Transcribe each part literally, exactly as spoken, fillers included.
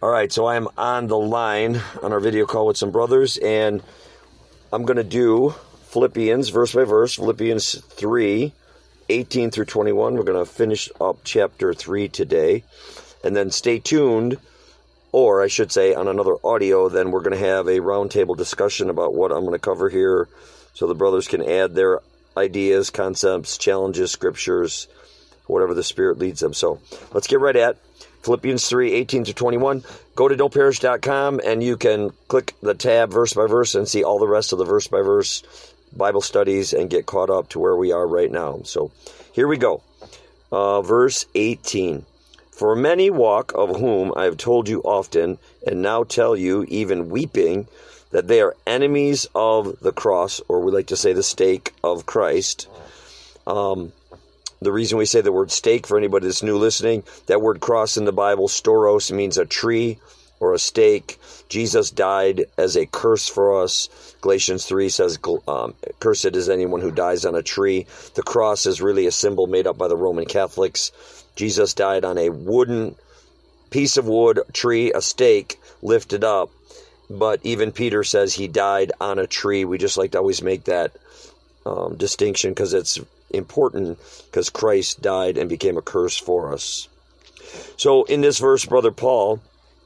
All right, so I'm on the line on our video call with some brothers, and I'm going to do Philippians, verse by verse, Philippians three, eighteen through twenty-one. We're going to finish up chapter three today, and then stay tuned, or I should say on another audio, then we're going to have a roundtable discussion about what I'm going to cover here, so the brothers can add their ideas, concepts, challenges, scriptures, whatever the Spirit leads them. So let's get right at Philippians three, eighteen to twenty-one. Go to don't perish dot com and you can click the tab verse by verse and see all the rest of the verse by verse Bible studies and get caught up to where we are right now. So here we go. Uh, verse eighteen. For many walk, of whom I have told you often, and now tell you, even weeping, that they are enemies of the cross, or we like to say the stake of Christ. Um... The reason we say the word stake, for anybody that's new listening, that word cross in the Bible, storos, means a tree or a stake. Jesus died as a curse for us. Galatians three says, um, cursed is anyone who dies on a tree. The cross is really a symbol made up by the Roman Catholics. Jesus died on a wooden piece of wood, tree, a stake, lifted up. But even Peter says he died on a tree. We just like to always make that um, distinction because it's important, because Christ died and became a curse for us. So in this verse, Brother Paul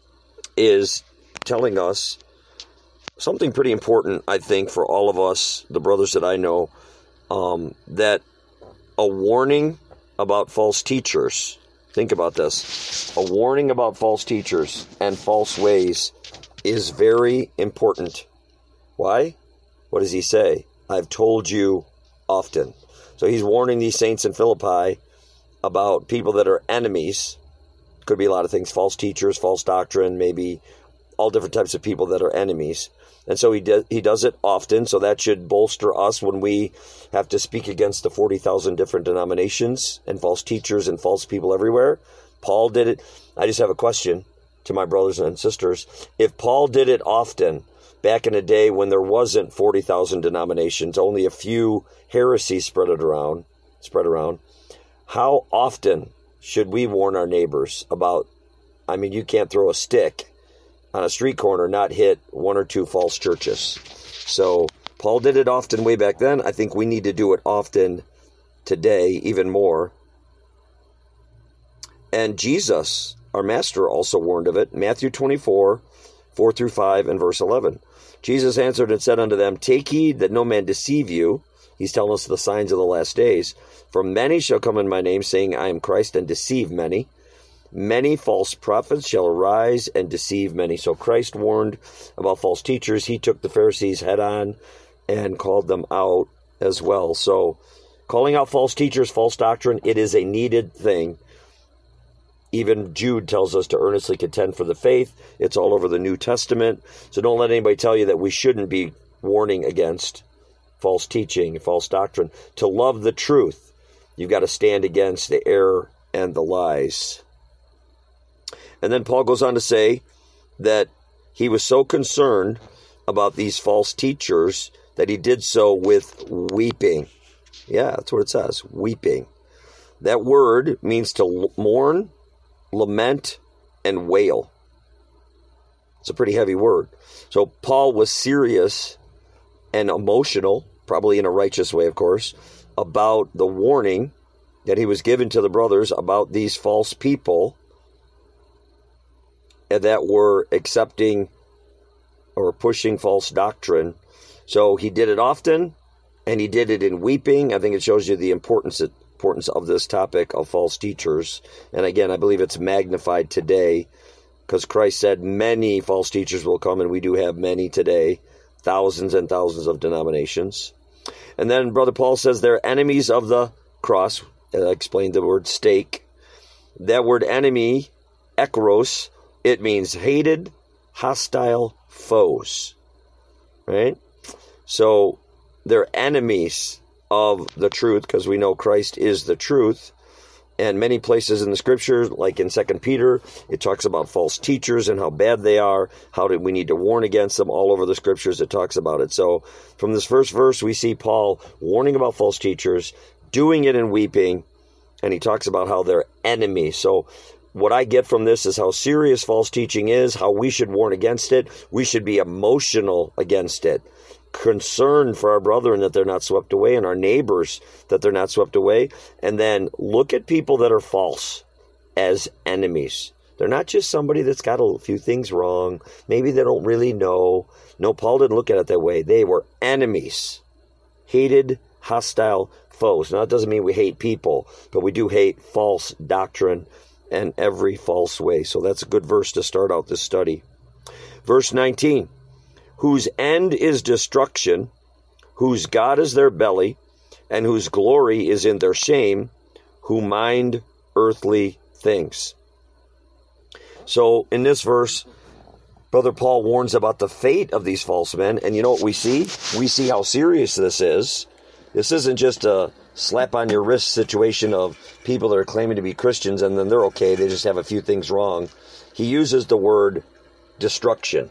is telling us something pretty important, I think, for all of us, the brothers that I know, um, that a warning about false teachers, think about this, a warning about false teachers and false ways is very important. Why? What does he say? I've told you often. So he's warning these saints in Philippi about people that are enemies. Could be a lot of things, false teachers, false doctrine, maybe all different types of people that are enemies. And so he, de- he does it often, so that should bolster us when we have to speak against the forty thousand different denominations and false teachers and false people everywhere. Paul did it. I just have a question to my brothers and sisters. If Paul did it often, back in a day when there wasn't forty thousand denominations, only a few heresies spread it around, spread around, how often should we warn our neighbors about, I mean, you can't throw a stick on a street corner, not hit one or two false churches. So Paul did it often way back then. I think we need to do it often today, even more. And Jesus, our master, also warned of it. Matthew twenty-four, four through five, and verse eleven. Jesus answered and said unto them, take heed that no man deceive you. He's telling us the signs of the last days. For many shall come in my name, saying, I am Christ, and deceive many. Many false prophets shall arise and deceive many. So Christ warned about false teachers. He took the Pharisees head on and called them out as well. So calling out false teachers, false doctrine, it is a needed thing. Even Jude tells us to earnestly contend for the faith. It's all over the New Testament. So don't let anybody tell you that we shouldn't be warning against false teaching, false doctrine. To love the truth, you've got to stand against the error and the lies. And then Paul goes on to say that he was so concerned about these false teachers that he did so with weeping. Yeah, that's what it says, weeping. That word means to mourn, lament, and wail. It's a pretty heavy word. So Paul was serious and emotional, probably in a righteous way, of course, about the warning that he was given to the brothers about these false people that were accepting or pushing false doctrine. So he did it often, and he did it in weeping. I think it shows you the importance of importance of this topic of false teachers. And again, I believe it's magnified today because Christ said many false teachers will come, and we do have many today, thousands and thousands of denominations. And then Brother Paul says they're enemies of the cross. I explained the word stake. That word enemy, ekros, it means hated, hostile foes. Right? So they're enemies of the truth, because we know Christ is the truth. And many places in the scripture, like in Second Peter, it talks about false teachers and how bad they are, how do we need to warn against them. All over the scriptures it talks about it. So from this first verse, we see Paul warning about false teachers, doing it in weeping, and he talks about how they're enemies. So what I get from this is how serious false teaching is, how we should warn against it. We should be emotional against it. Concerned for our brethren that they're not swept away, and our neighbors that they're not swept away. And then look at people that are false as enemies. They're not just somebody that's got a few things wrong. Maybe they don't really know. No, Paul didn't look at it that way. They were enemies. Hated, hostile foes. Now, that doesn't mean we hate people, but we do hate false doctrine and every false way. So that's a good verse to start out this study. Verse nineteen. Whose end is destruction, whose God is their belly, and whose glory is in their shame, who mind earthly things. So in this verse, Brother Paul warns about the fate of these false men. And you know what we see? We see how serious this is. This isn't just a slap on your wrist situation of people that are claiming to be Christians and then they're okay, they just have a few things wrong. He uses the word destruction.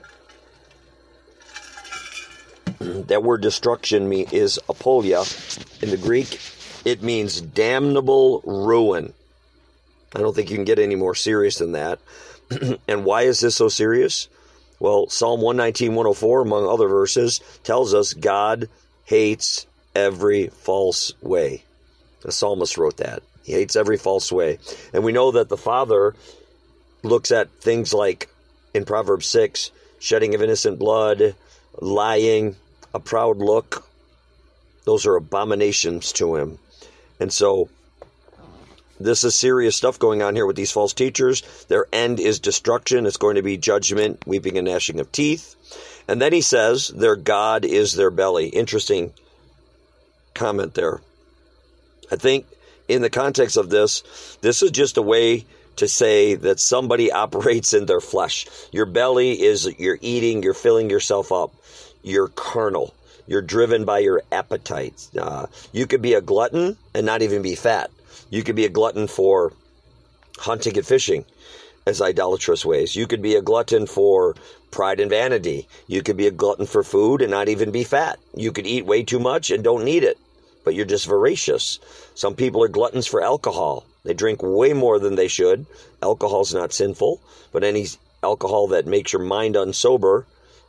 That word destruction is apolia in the Greek. It means damnable ruin. I don't think you can get any more serious than that. And why is this so serious? Well, Psalm one nineteen, one oh four, among other verses, tells us God hates every false way. The psalmist wrote that. He hates every false way. And we know that the Father looks at things like, in Proverbs six, shedding of innocent blood, lying, a proud look. Those are abominations to him. And so this is serious stuff going on here with these false teachers. Their end is destruction. It's going to be judgment, weeping and gnashing of teeth. And then he says their God is their belly. Interesting comment there. I think in the context of this, this is just a way to say that somebody operates in their flesh. Your belly is, you're eating, you're filling yourself up. You're carnal. You're driven by your appetites. Uh, you could be a glutton and not even be fat. You could be a glutton for hunting and fishing as idolatrous ways. You could be a glutton for pride and vanity. You could be a glutton for food and not even be fat. You could eat way too much and don't need it, but you're just voracious. Some people are gluttons for alcohol. They drink way more than they should. Alcohol's not sinful, but any alcohol that makes your mind unsober,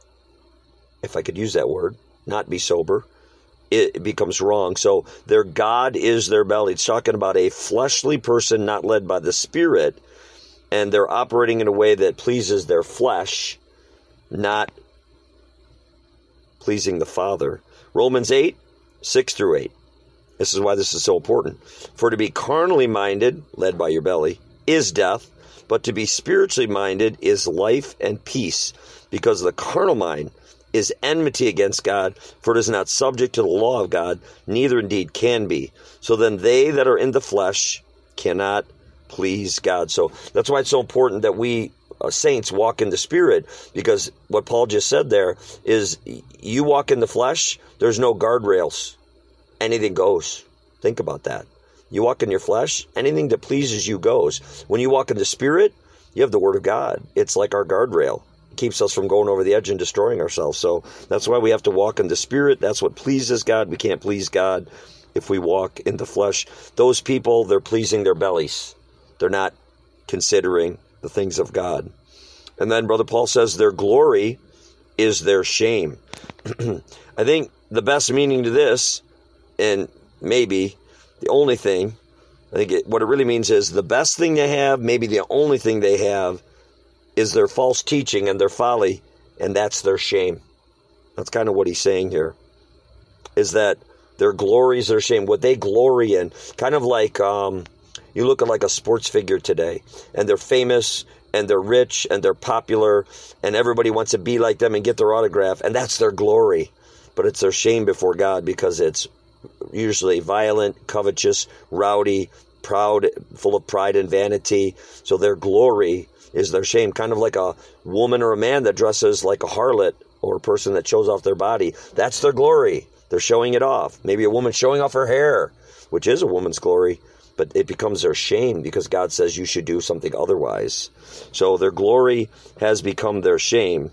if I could use that word, not be sober, it becomes wrong. So their God is their belly. It's talking about a fleshly person not led by the Spirit, and they're operating in a way that pleases their flesh, not pleasing the Father. Romans eight, six through eight. This is why this is so important. For to be carnally minded, led by your belly, is death, but to be spiritually minded is life and peace, because the carnal mind is enmity against God, for it is not subject to the law of God, neither indeed can be. So then they that are in the flesh cannot please God. So that's why it's so important that we uh, saints walk in the Spirit, because what Paul just said there is you walk in the flesh, there's no guardrails. Anything goes. Think about that. You walk in your flesh, anything that pleases you goes. When you walk in the Spirit, you have the Word of God. It's like our guardrail. Keeps us from going over the edge and destroying ourselves. So that's why we have to walk in the Spirit. That's what pleases God. We can't please God if we walk in the flesh. Those people, they're pleasing their bellies. They're not considering the things of God. And then Brother Paul says their glory is their shame. I think the best meaning to this, and maybe the only thing, I think it, what it really means is the best thing they have, maybe the only thing they have, is their false teaching and their folly, and that's their shame. That's kind of what he's saying here, is that their glory is their shame. What they glory in, kind of like um, you look at like a sports figure today, and they're famous, and they're rich, and they're popular, and everybody wants to be like them and get their autograph, and that's their glory. But it's their shame before God, because it's usually violent, covetous, rowdy, proud, full of pride and vanity. So their glory is their shame, kind of like a woman or a man that dresses like a harlot or a person that shows off their body. That's their glory. They're showing it off. Maybe a woman showing off her hair, which is a woman's glory, but it becomes their shame because God says you should do something otherwise. So their glory has become their shame.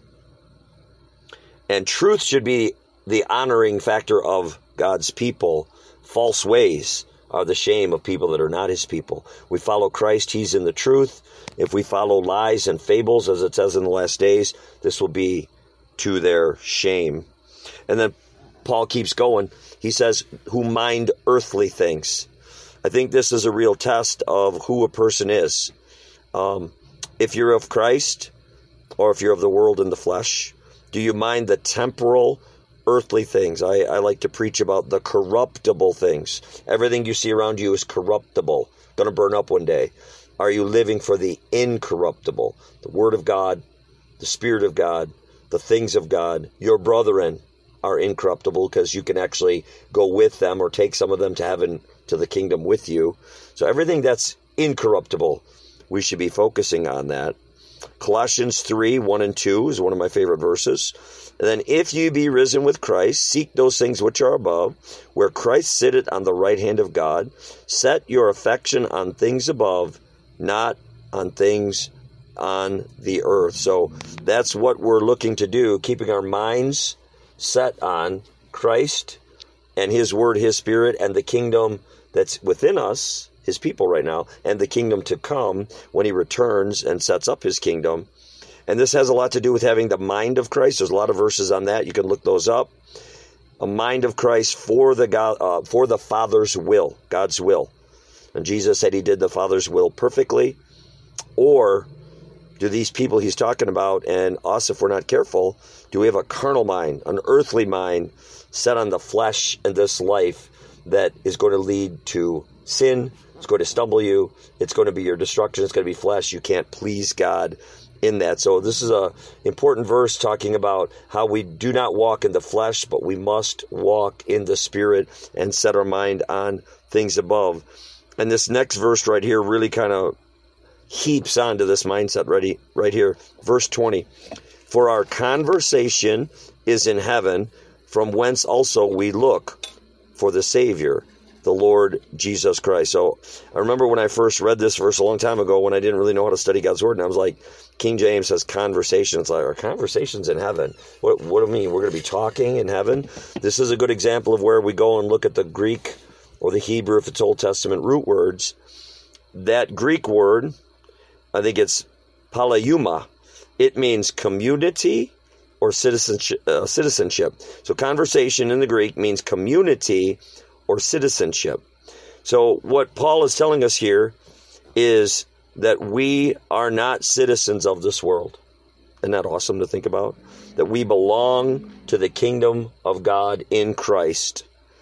And truth should be the honoring factor of God's people. False ways are the shame of people that are not his people. We follow Christ, he's in the truth. If we follow lies and fables, as it says in the last days, this will be to their shame. And then Paul keeps going. He says, who mind earthly things. I think this is a real test of who a person is. Um, if you're of Christ, or if you're of the world and the flesh, do you mind the temporal, earthly things? I, I like to preach about the corruptible things. Everything you see around you is corruptible, going to burn up one day. Are you living for the incorruptible? The Word of God, the Spirit of God, the things of God. Your brethren are incorruptible because you can actually go with them or take some of them to heaven, to the kingdom with you. So everything that's incorruptible, we should be focusing on that. Colossians three, one and two is one of my favorite verses. And then, if you be risen with Christ, seek those things which are above, where Christ sitteth on the right hand of God. Set your affection on things above, not on things on the earth. So that's what we're looking to do, keeping our minds set on Christ and his word, his spirit, and the kingdom that's within us, his people right now, and the kingdom to come when he returns and sets up his kingdom. And this has a lot to do with having the mind of Christ. There's a lot of verses on that. You can look those up. A mind of Christ for the God, uh, for the Father's will, God's will. And Jesus said he did the Father's will perfectly. Or do these people he's talking about, and us, if we're not careful, do we have a carnal mind, an earthly mind set on the flesh and this life that is going to lead to sin? It's going to stumble you. It's going to be your destruction. It's going to be flesh. You can't please God in that. So this is a important verse talking about how we do not walk in the flesh, but we must walk in the Spirit and set our mind on things above. And this next verse right here really kind of heaps onto this mindset right, right here. Verse twenty. For our conversation is in heaven, from whence also we look for the Savior, the Lord Jesus Christ. So I remember when I first read this verse a long time ago, when I didn't really know how to study God's Word, and I was like, King James says conversation. It's like, our conversation's in heaven. What, what do you mean? We're going to be talking in heaven? This is a good example of where we go and look at the Greek or the Hebrew, if it's Old Testament root words. That Greek word, I think it's palaeuma. It means community or citizenship. Uh, citizenship. So conversation in the Greek means community or citizenship. So what Paul is telling us here is that we are not citizens of this world. Isn't that awesome to think about? That we belong to the kingdom of God in Christ.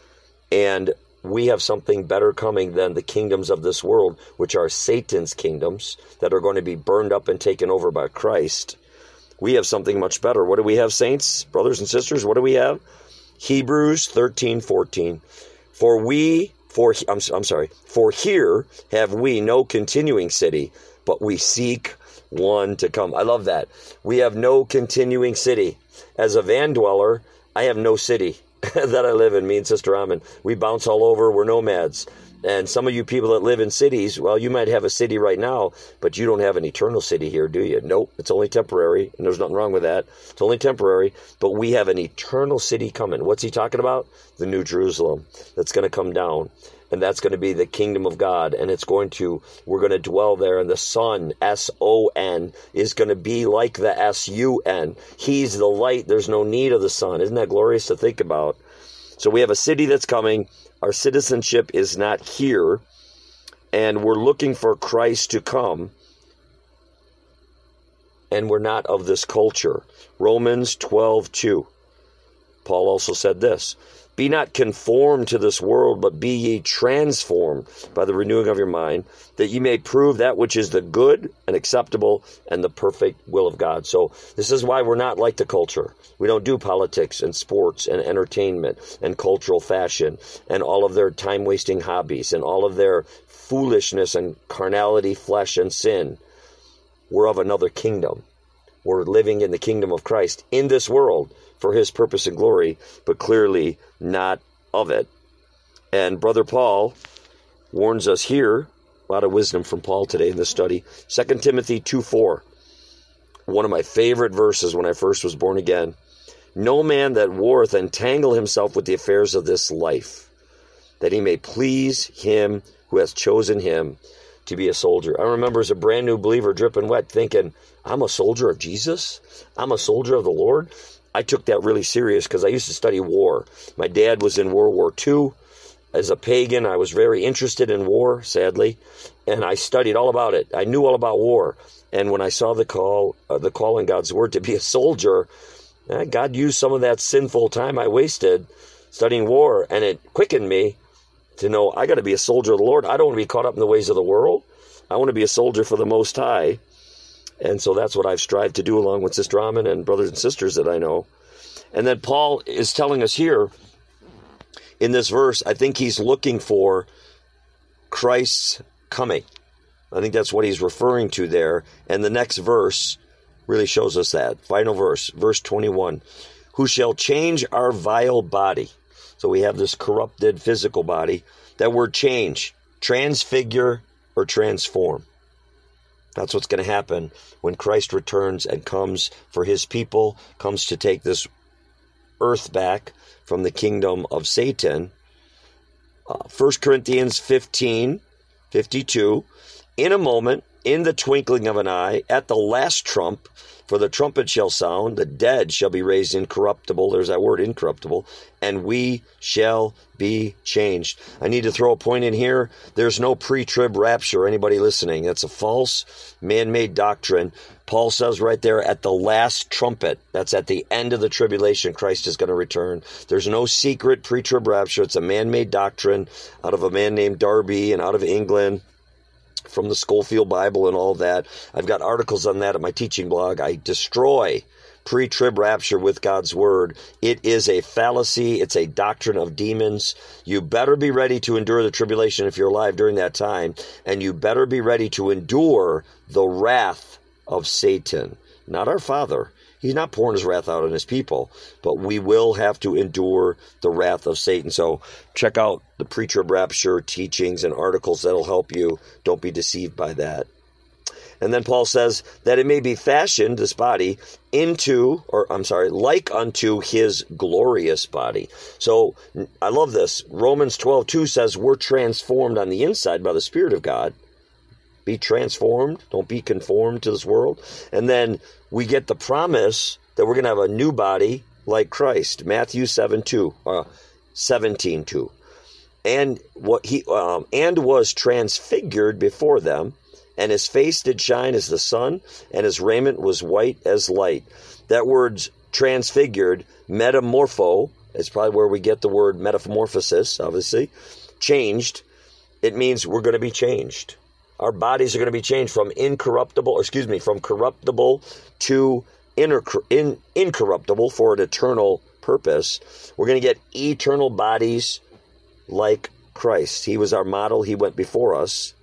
And we have something better coming than the kingdoms of this world, which are Satan's kingdoms that are going to be burned up and taken over by Christ. We have something much better. What do we have, saints, brothers and sisters? What do we have? Hebrews thirteen fourteen. For we, for I'm, I'm sorry, for here have we no continuing city, but we seek one to come. I love that. We have no continuing city. As a van dweller, I have no city that I live in, me and Sister Amin. We bounce all over. We're nomads. And some of you people that live in cities, well, you might have a city right now, but you don't have an eternal city here, do you? Nope, it's only temporary, and there's nothing wrong with that. It's only temporary, but we have an eternal city coming. What's he talking about? The New Jerusalem that's going to come down, and that's going to be the kingdom of God, and it's going to, we're going to dwell there, and the Son, S O N, is going to be like the S U N. He's the light. There's no need of the sun. Isn't that glorious to think about? So we have a city that's coming. Our citizenship is not here, and we're looking for Christ to come, and we're not of this culture. Romans twelve two. Paul also said this, be not conformed to this world, but be ye transformed by the renewing of your mind, that ye may prove that which is the good and acceptable and the perfect will of God. So this is why we're not like the culture. We don't do politics and sports and entertainment and cultural fashion and all of their time-wasting hobbies and all of their foolishness and carnality, flesh, and sin. We're of another kingdom. We're living in the kingdom of Christ in this world for his purpose and glory, but clearly not of it. And Brother Paul warns us here, a lot of wisdom from Paul today in this study, Second Timothy two four, one of my favorite verses when I first was born again. No man that warreth entangle himself with the affairs of this life, that he may please him who has chosen him to be a soldier. I remember as a brand new believer, dripping wet, thinking, I'm a soldier of Jesus? I'm a soldier of the Lord? I took that really serious because I used to study war. My dad was in World War Two. As a pagan, I was very interested in war, sadly, and I studied all about it. I knew all about war. And when I saw the call, uh, the call in God's word to be a soldier, eh, God used some of that sinful time I wasted studying war, and it quickened me to know I got to be a soldier of the Lord. I don't want to be caught up in the ways of the world. I want to be a soldier for the Most High. And so that's what I've strived to do along with Sister Amin and brothers and sisters that I know. And then Paul is telling us here in this verse, I think he's looking for Christ's coming. I think that's what he's referring to there. And the next verse really shows us that. Final verse, verse twenty-one. Who shall change our vile body. So we have this corrupted physical body. That word change, transfigure or transform. That's what's going to happen when Christ returns and comes for his people, comes to take this earth back from the kingdom of Satan. Uh, First Corinthians fifteen, fifty-two. In a moment, in the twinkling of an eye, at the last trump, for the trumpet shall sound, the dead shall be raised incorruptible. There's that word, incorruptible. And we shall be changed. I need to throw a point in here. There's no pre-trib rapture. Anybody listening? That's a false, man-made doctrine. Paul says right there, at the last trumpet, that's at the end of the tribulation, Christ is going to return. There's no secret pre-trib rapture. It's a man-made doctrine out of a man named Darby and out of England, from the Schofield Bible and all that. I've got articles on that at my teaching blog. I destroy pre-trib rapture with God's word. It is a fallacy. It's a doctrine of demons. You better be ready to endure the tribulation if you're alive during that time, and you better be ready to endure the wrath of Satan, not our Father. He's not pouring his wrath out on his people, but we will have to endure the wrath of Satan. So check out the pre-trib rapture teachings and articles that'll help you. Don't be deceived by that. And then Paul says that it may be fashioned, this body, into, or I'm sorry, like unto his glorious body. So I love this. Romans twelve two says we're transformed on the inside by the Spirit of God. Be transformed. Don't be conformed to this world. And then we get the promise that we're going to have a new body like Christ. Matthew seven two, uh, seventeen two. And what he um, and was transfigured before them, and his face did shine as the sun, and his raiment was white as light. That word's transfigured, metamorpho, is probably where we get the word metamorphosis, obviously. Changed. It means we're going to be changed. Our bodies are going to be changed from incorruptible, or excuse me, from corruptible to inner, in, incorruptible for an eternal purpose. We're going to get eternal bodies like Christ. He was our model. He went before us.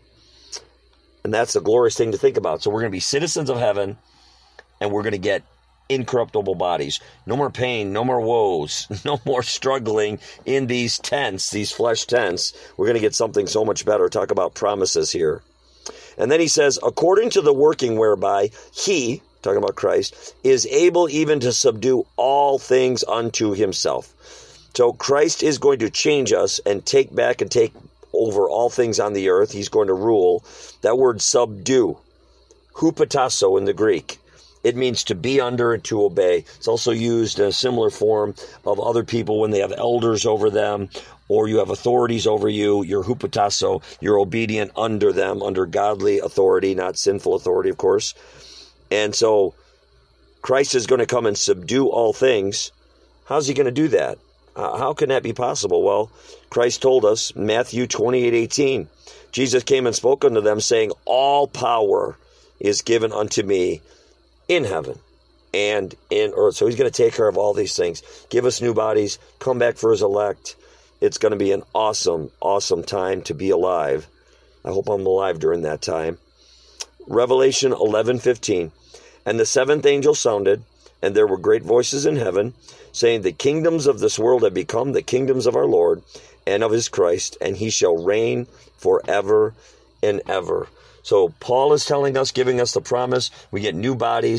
And that's a glorious thing to think about. So we're going to be citizens of heaven, and we're going to get incorruptible bodies. No more pain, no more woes, no more struggling in these tents, these flesh tents. We're going to get something so much better. Talk about promises here. And then he says, according to the working whereby he, talking about Christ, is able even to subdue all things unto himself. So Christ is going to change us and take back and take over all things on the earth. He's going to rule. That word subdue, hupotasso in the Greek. It means to be under and to obey. It's also used in a similar form of other people when they have elders over them, or you have authorities over you. You're hupotasso. You're obedient under them, under godly authority, not sinful authority, of course. And so Christ is going to come and subdue all things. How's he going to do that? Uh, how can that be possible? Well, Christ told us, Matthew twenty-eight eighteen, Jesus came and spoke unto them, saying, all power is given unto me in heaven and in earth. So he's going to take care of all these things, give us new bodies, come back for his elect. It's going to be an awesome, awesome time to be alive. I hope I'm alive during that time. Revelation eleven fifteen, and the seventh angel sounded, and there were great voices in heaven, saying, the kingdoms of this world have become the kingdoms of our Lord and of his Christ, and he shall reign forever and ever. So Paul is telling us, giving us the promise, we get new bodies,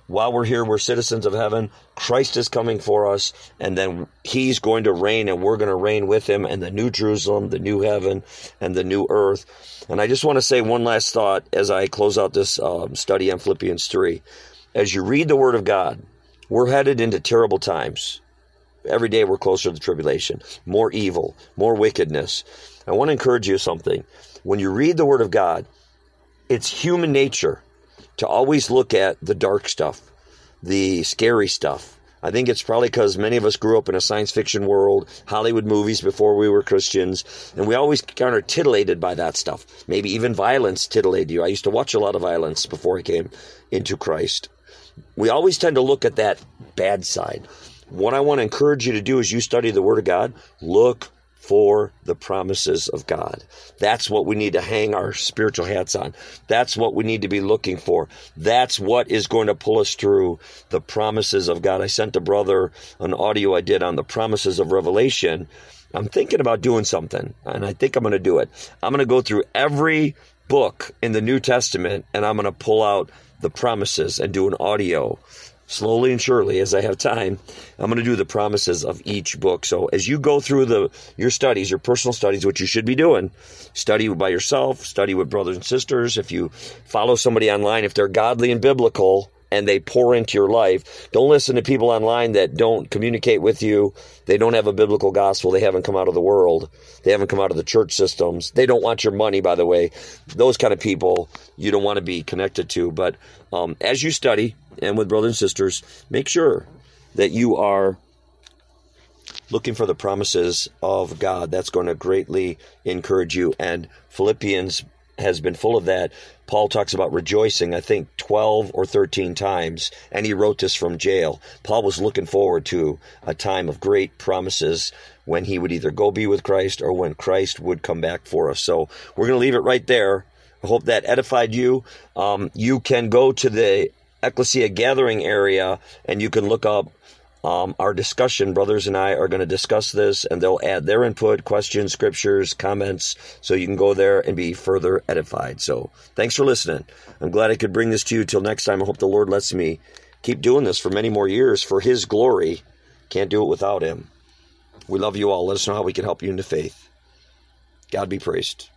while we're here, we're citizens of heaven. Christ is coming for us, and then he's going to reign, and we're going to reign with him, and the new Jerusalem, the new heaven, and the new earth. And I just want to say one last thought as I close out this um, study on Philippians three. As you read the Word of God, we're headed into terrible times. Every day we're closer to the tribulation, more evil, more wickedness. I want to encourage you something. When you read the Word of God, it's human nature to always look at the dark stuff, the scary stuff. I think it's probably because many of us grew up in a science fiction world, Hollywood movies before we were Christians, and we always kind of titillated by that stuff. Maybe even violence titillated you. I used to watch a lot of violence before I came into Christ. We always tend to look at that bad side. What I want to encourage you to do as you study the Word of God, look for the promises of God. That's what we need to hang our spiritual hats on. That's what we need to be looking for. That's what is going to pull us through the promises of God. I sent a brother an audio I did on the promises of Revelation. I'm thinking about doing something, and I think I'm going to do it. I'm going to go through every book in the New Testament, and I'm going to pull out the promises and do an audio. Slowly and surely, as I have time, I'm going to do the promises of each book. So as you go through the your studies, your personal studies, which you should be doing, study by yourself, study with brothers and sisters. If you follow somebody online, if they're godly and biblical and they pour into your life, don't listen to people online that don't communicate with you. They don't have a biblical gospel. They haven't come out of the world. They haven't come out of the church systems. They don't want your money, by the way. Those kind of people you don't want to be connected to. But um, as you study, and with brothers and sisters, make sure that you are looking for the promises of God. That's going to greatly encourage you. And Philippians has been full of that. Paul talks about rejoicing, I think, twelve or thirteen times, and he wrote this from jail. Paul was looking forward to a time of great promises when he would either go be with Christ or when Christ would come back for us. So we're going to leave it right there. I hope that edified you. Um, you can go to the Ecclesia gathering area, and you can look up um, our discussion. Brothers and I are going to discuss this, and they'll add their input, questions, scriptures, comments, so you can go there and be further edified. So thanks for listening. I'm glad I could bring this to you. Till next time, I hope the Lord lets me keep doing this for many more years for his glory. Can't do it without him. We love you all. Let us know how we can help you into faith. God be praised.